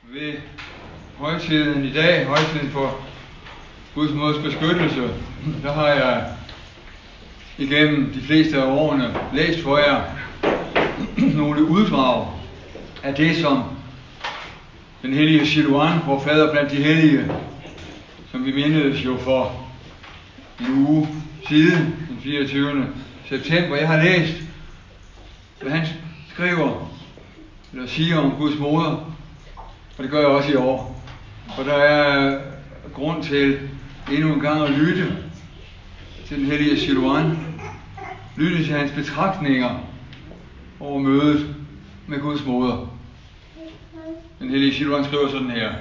Ved højtiden i dag, højtiden for Guds moders beskyttelse, der har jeg igennem de fleste af årene læst for jer nogle uddrag af det, som den hellige Silouan, vor fader blandt de hellige, som vi mindedes jo for en uge siden, den 24. september. Jeg har læst, hvad han skriver eller siger om Guds moder, og det gør jeg også i år. For der er grund til endnu en gang at lytte til den hellige Silouan, lytte til hans betragtninger over mødet med Guds moder. Den hellige Silouan skriver sådan her: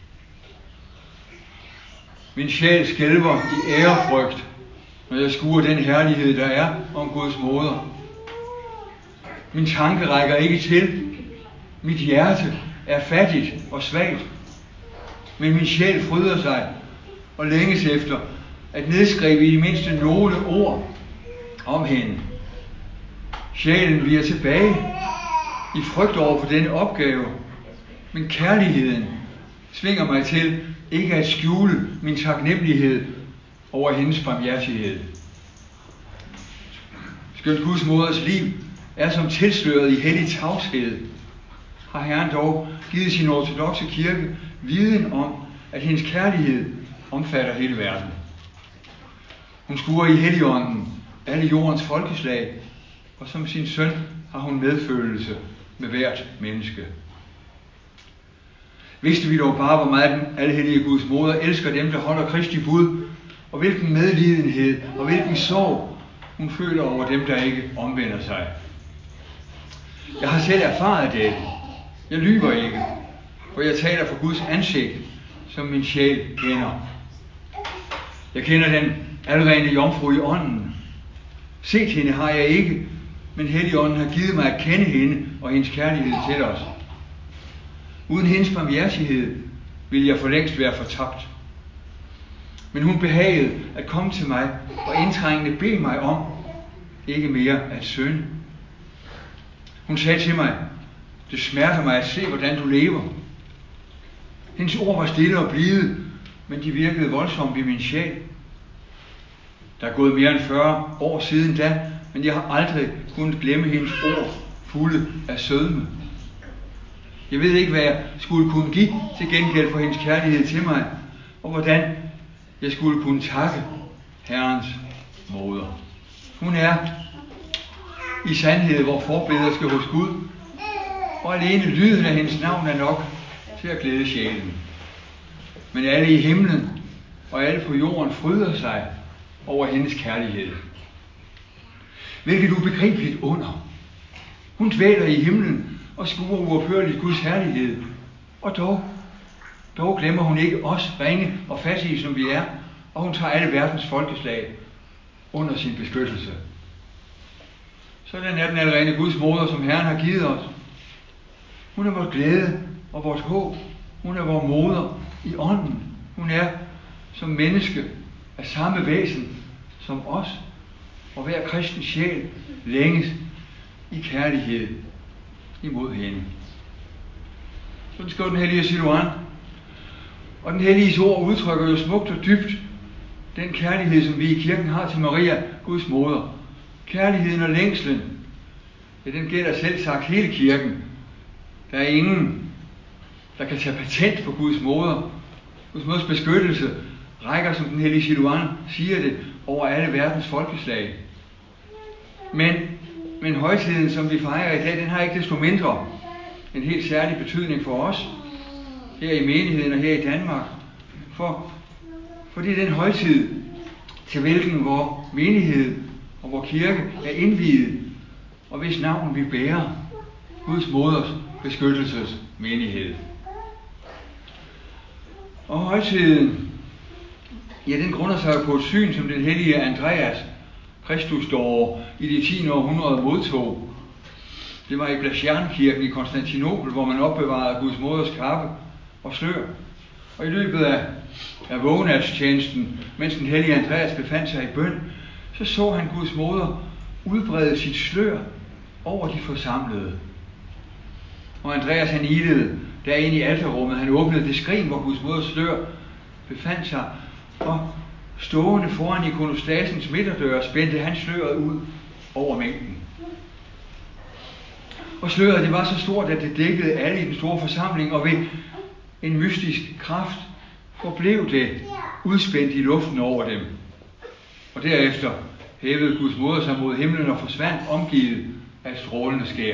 Min sjæl skælver i ærefrygt, når jeg skuer den herlighed, der er om Guds moder. Min tanke rækker ikke til. Mit hjerte er fattigt og svagt. Men min sjæl fryder sig og længes efter at nedskrive i det mindste nogle ord om hende. Sjælen viger tilbage i frygt over for denne opgave, men kærligheden svinger mig til ikke at skjule min taknemmelighed over hendes barmhjertighed. Skønt Guds moders liv er som tilsløret i hellig tavshed, har Herren dog givet sin ortodokse kirke viden om, at hendes kærlighed omfatter hele verden. Hun skuer i Helligånden alle jordens folkeslag, og som sin søn har hun medfølelse med hvert menneske. Vidste vi dog bare, hvor meget den alhellige Guds moder elsker dem, der holder Kristi bud, og hvilken medlidenhed og hvilken sorg hun føler over dem, der ikke omvender sig. Jeg har selv erfaret dette. Jeg lyver ikke, for jeg taler for Guds ansigt, som min sjæl kender. Jeg kender den alrene jomfru i ånden. Set hende har jeg ikke, men Helligånden har givet mig at kende hende og hendes kærlighed til os. Uden hendes barmhjertighed ville jeg for længst være fortabt. Men hun behagede at komme til mig og indtrængende bede mig om ikke mere at synde. Hun sagde til mig: det smerter mig at se, hvordan du lever. Hendes ord var stille og blide, men de virkede voldsomt i min sjæl. Der er gået mere end 40 år siden da, men jeg har aldrig kunnet glemme hendes ord fulde af sødme. Jeg ved ikke, hvad jeg skulle kunne give til gengæld for hendes kærlighed til mig, og hvordan jeg skulle kunne takke Herrens moder. Hun er i sandhed vor forbederske hos Gud, og alene lyden af hendes navn er nok til at glæde sjælen. Men alle i himlen og alle på jorden fryder sig over hendes kærlighed. Hvilket ubegribeligt under. Hun dvæler i himlen og skuer uophørligt Guds herlighed, og dog glemmer hun ikke os ringe og fattige, som vi er, og hun tager alle verdens folkeslag under sin beskyttelse. Sådan er den allerede Guds moder, som Herren har givet os. Hun er vores glæde og vores håb. Hun er vores moder i ånden. Hun er som menneske af samme væsen som os, og hver kristen sjæl længes i kærlighed imod hende. Sådan skriver den hellige Silouan. Og den helliges ord udtrykker jo smukt og dybt den kærlighed, som vi i kirken har til Maria, Guds moder. Kærligheden og længslen, ja, den gælder selv sagt hele kirken. Der er ingen, der kan tage patent på Guds moder. Guds moders beskyttelse rækker, som den hellige Silouan siger det, over alle verdens folkeslag. Men højtiden, som vi fejrer i dag, den har ikke desto mindre en helt særlig betydning for os, her i menigheden og her i Danmark. For det er den højtid, til hvilken vor menighed og vor kirke er indviet, og hvis navn vi bærer, Guds moders beskyttelsesmenighed. Og højtiden, ja, den grunder sig på et syn, som den hellige Andreas Kristusdår i det 10. århundrede modtog. Det var i Blasjernkirken i Konstantinopel, hvor man opbevarede Guds moders kappe og slør. Og i løbet af vågenatstjenesten, mens den hellige Andreas befandt sig i bøn, så han Guds moder udbrede sit slør over de forsamlede. Og Andreas han ilede derinde i alterrummet. Han åbnede det skrin, hvor Guds moders slør befandt sig, og stående foran ikonostasens midterdør spændte han sløret ud over mængden. Og sløret det var så stort, at det dækkede alle i den store forsamling, og ved en mystisk kraft forblev det udspændt i luften over dem. Og derefter hævede Guds moder sig mod himlen og forsvandt omgivet af strålende skær.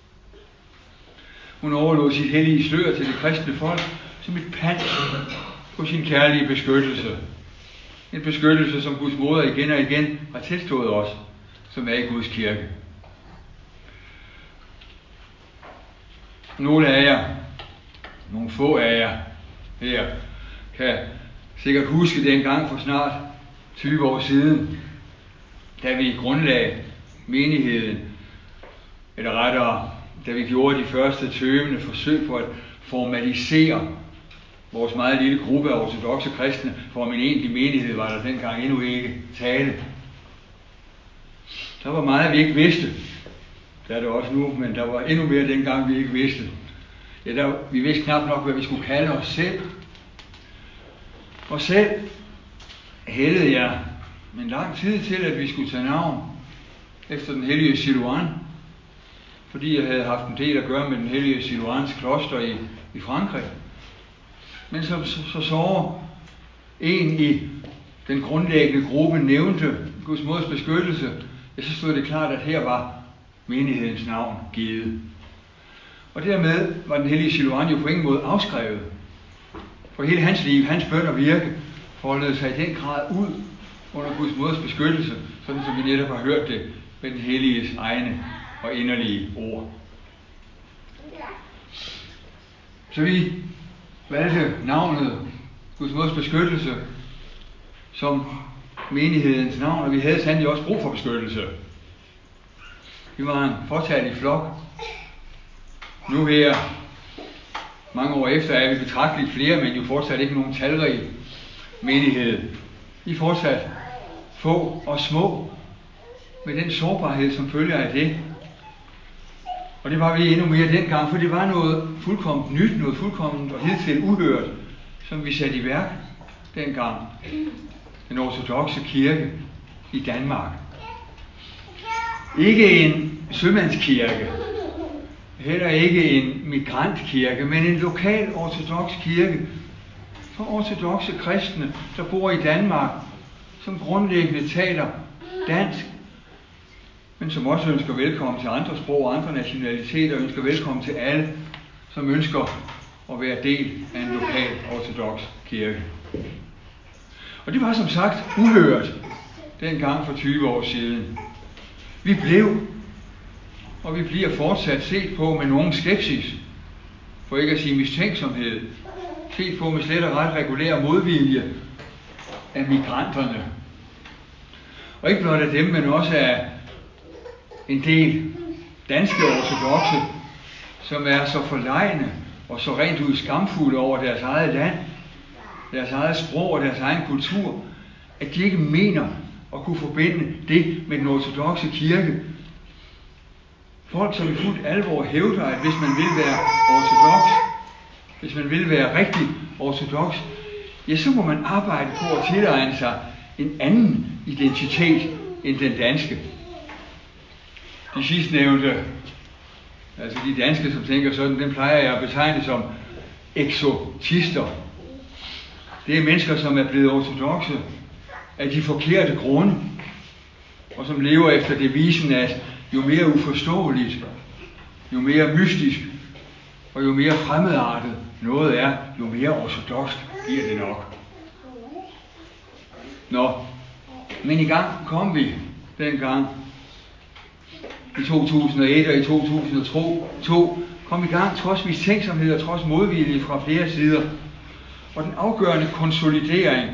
Hun overlod sit hellige slør til det kristne folk som et pant på sin kærlige beskyttelse. En beskyttelse, som Guds moder igen og igen har tilstået os, som er i Guds kirke. Nogle af jer, nogle få af jer her, kan sikkert huske dengang for snart 20 år siden, da vi grundlagde menigheden, eller rettere, da vi gjorde de første tøvende forsøg på at formalisere vores meget lille gruppe af ortodokse kristne, for om en egentlig menighed var der dengang endnu ikke tale. Der var meget, vi ikke vidste. Der er det også nu, men der var endnu mere dengang, vi ikke vidste. Ja, vi vidste knap nok, hvad vi skulle kalde os selv. Og selv hældede jeg en lang tid til, at vi skulle tage navn efter den hellige Silouan, fordi jeg havde haft en del at gøre med den hellige Silouans kloster i Frankrig. Men så en i den grundlæggende gruppe nævnte Guds moders beskyttelse, ja, så stod det klart, at her var menighedens navn givet. Og dermed var den hellige Silouan jo på ingen måde afskrevet. For hele hans liv, hans bøn og virke, foldede sig i den grad ud under Guds moders beskyttelse, sådan som vi netop har hørt det med den helliges egne og inderlige ord. Så vi valgte navnet Guds moders beskyttelse som menighedens navn, og vi havde sandelig også brug for beskyttelse. Vi var en fortalig flok. Nu her, mange år efter, er vi betragteligt flere, men jo fortsat ikke nogen talrig menighed. Vi er fortsat få og små, med den sårbarhed, som følger af det. Og det var vi endnu mere dengang, for det var noget fuldkommen nyt, noget fuldkommen og hidtil uhørt, som vi satte i værk dengang. Den ortodokse kirke i Danmark. Ikke en sømandskirke, heller ikke en migrantkirke, men en lokal ortodoks kirke for ortodokse kristne, der bor i Danmark, som grundlæggende taler dansk, men som også ønsker velkommen til andre sprog og andre nationaliteter, og ønsker velkommen til alle, som ønsker at være del af en lokal ortodoks kirke. Og det var som sagt uhørt dengang for 20 år siden. Vi blev, og vi bliver fortsat set på med nogen skepsis, for ikke at sige mistænksomhed, set på med slet og ret regulær modvilje af migranterne. Og ikke blot af dem, men også af en del danske ortodokse, som er så forlegne og så rent ud skamfulde over deres eget land, deres eget sprog og deres egen kultur, at de ikke mener at kunne forbinde det med den ortodokse kirke. Folk, som i fuld alvor hævder, at hvis man vil være ortodoks, hvis man vil være rigtig ortodoks, ja, så må man arbejde på at tilegne sig en anden identitet end den danske. De sidstnævnte, altså de danske, som tænker sådan, den plejer jeg at betegne som eksotister. Det er mennesker, som er blevet ortodokse af de forkerte grunde, og som lever efter devisen, at jo mere uforståeligt, jo mere mystisk, og jo mere fremmedartet noget er, jo mere ortodokst bliver det nok. Nå, men i gang kom vi dengang. I 2001 og i 2002 kom i gang trods mistænksomhed og trods modvilje fra flere sider. Og den afgørende konsolidering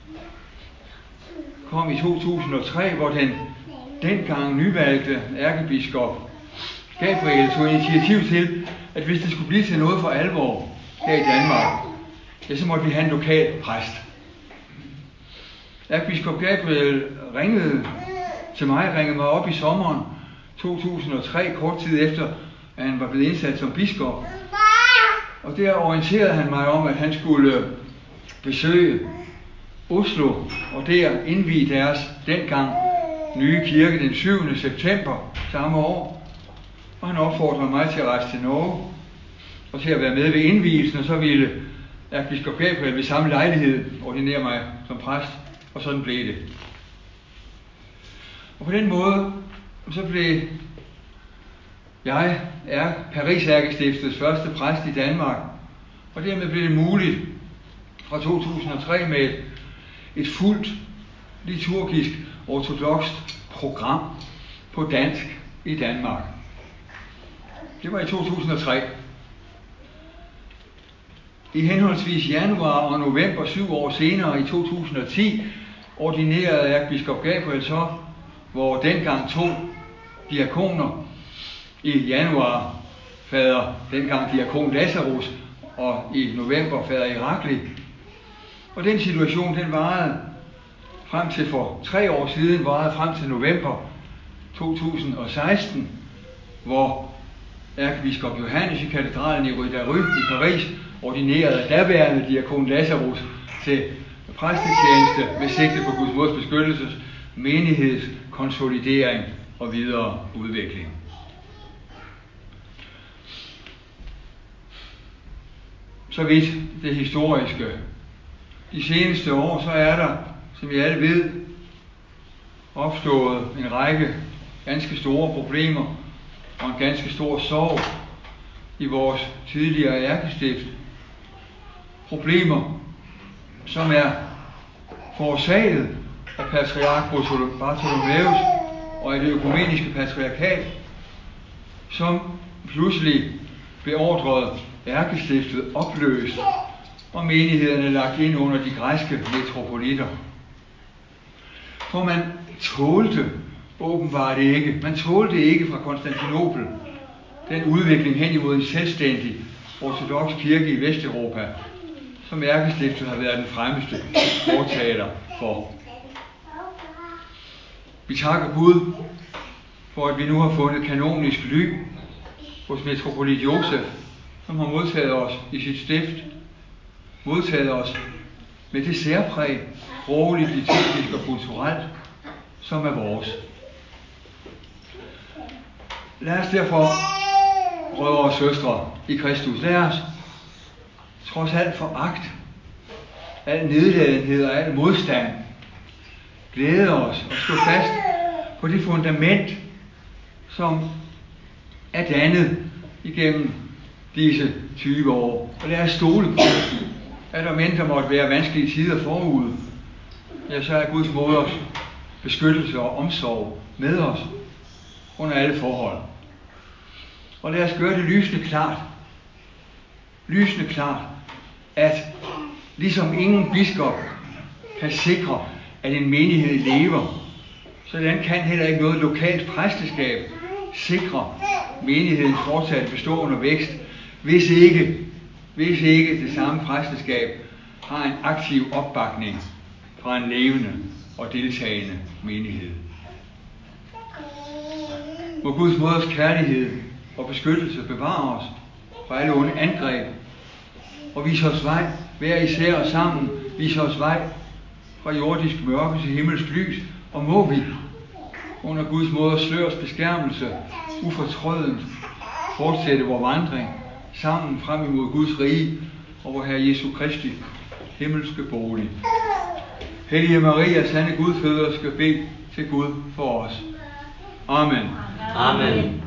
kom i 2003, hvor den dengang nyvalgte ærkebiskop Gabriel tog initiativ til, at hvis det skulle blive til noget for alvor her i Danmark, ja, så måtte vi have en lokal præst. Ærkebiskop Gabriel ringede mig op i sommeren 2003, kort tid efter, at han var blevet indsat som biskop, Og der orienterede han mig om, at han skulle besøge Oslo, og der indvie deres dengang nye kirke den 7. september samme år. Og han opfordrede mig til at rejse til Norge, og til at være med ved indvielsen, og så ville ærkebiskop Gabriel ved samme lejlighed ordinere mig som præst, og sådan blev det. Og på den måde, så blev jeg Paris Ærkestiftets første præst i Danmark, og dermed blev det muligt fra 2003 med et fuldt liturgisk ortodokst program på dansk i Danmark. Det var i 2003. I henholdsvis januar og november 7 år senere i 2010 ordinerede ærkebiskop Gabriel så, hvor dengang 2 diakoner, i januar fader dengang diakon Lazarus, og i november fader Irakli. Og den situation, den varede frem til for 3 år siden, varede frem til november 2016, hvor ærkebiskop Johannes i katedralen i Rue de Ruz i Paris ordinerede daværende diakon Lazarus til præstetjeneste med sigte på Guds Mods beskyttelses, menigheds, konsolidering og videre udvikling. Så vidt det historiske. De seneste år, så er der, som I alle ved, opstået en række ganske store problemer og en ganske stor sorg i vores tidligere ærkestift. Problemer, som er forårsaget af patriark Bartholomeus og af det økumeniske patriarkat, som pludselig beordrede ærkestiftet opløst og menighederne lagt ind under de græske metropolitter. For man tålte åbenbart ikke, fra Konstantinopel den udvikling hen imod en selvstændig ortodoks kirke i Vesteuropa, som ærkestiftet har været den fremmeste fortaler for. Vi takker Gud for, at vi nu har fundet kanonisk ly hos metropolit Josef, som har modtaget os i sit stift, modtaget os med det særpræg, sprogligt, liturgisk og kulturelt, som er vores. Lad os derfor, brødre og søstre i Kristus, lad os trods alt foragt, al nedladenhed og al modstand, glæde os og stå fast på det fundament, som er dannet igennem disse 20 år. Og lad os stole på, at om end der måtte være vanskelige tider forude, ja, så er Guds moders beskyttelse og omsorg med os under alle forhold. Og lad os gøre det lysende klart, at ligesom ingen biskop kan sikre, at en menighed lever, sådan kan heller ikke noget lokalt præsteskab sikre menighedens fortsatte bestående vækst, hvis ikke det samme præsteskab har en aktiv opbakning fra en levende og deltagende menighed. Må Guds moders kærlighed og beskyttelse bevare os fra alle onde angreb, og vise os vej, hver især og sammen, vise os vej fra jordisk mørke til himmelsk lys, og må vi under Guds moders slørs beskærmelse ufortrødent fortsætte vor vandring sammen frem imod Guds rige og vor Herre Jesu Kristi himmelske bolig. Hellige Maria, sande Gudføder, skal bede til Gud for os. Amen. Amen.